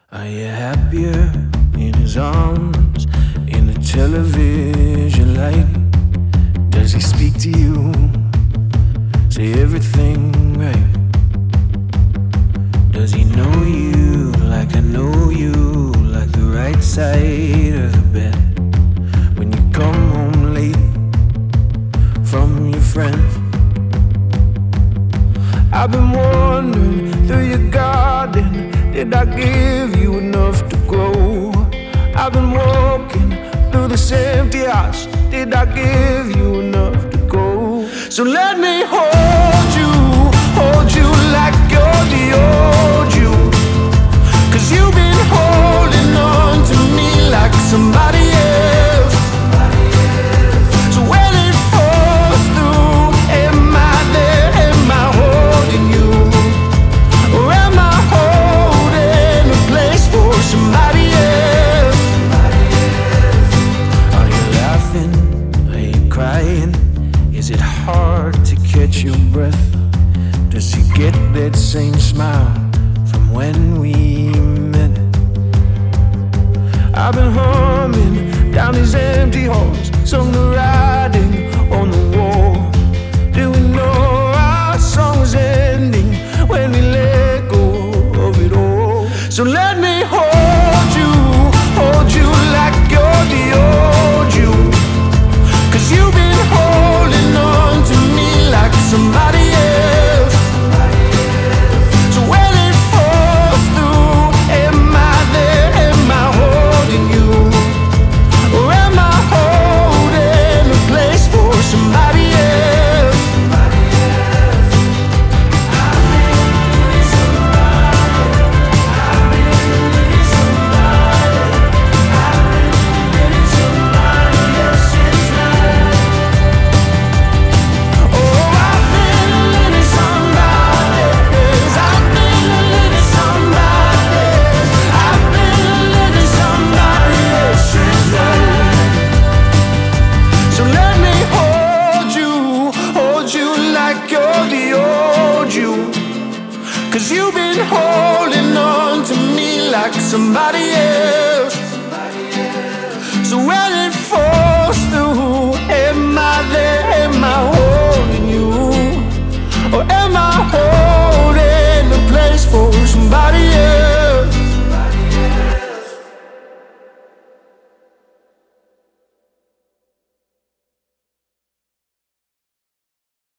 Are you happier in his arms, in the television light? Does he speak to you, say everything right? Does he know you like I know you, like the right side of the bed? When you come home late from your friends, I've been wandering through your garden. Did I give you enough to grow? I've been walking through this empty house. Did I give you enough to go? So let me hold you like you're the old you. 'Cause you've been holding on to me like somebody else. So when it falls through, am I there? Am I holding you? Or am I holding a place for somebody else? Are you laughing? Are you crying? Is it hard to catch your breath? Does he get that same smile from when we met? I've been humming down these empty halls, sung the writing on the wall. Do we know our song was ending when we let go of it all? So let me hold you like you're the old you. 'Cause you've been holding on to me like somebody else. So when it falls through, am I there? Am I holding you? Or am I holding a place for somebody else? So let me hold you like you're the old you. 'Cause you've been holding on to me like somebody else. So when it falls through, am I there? Am I holding you? Or am I holding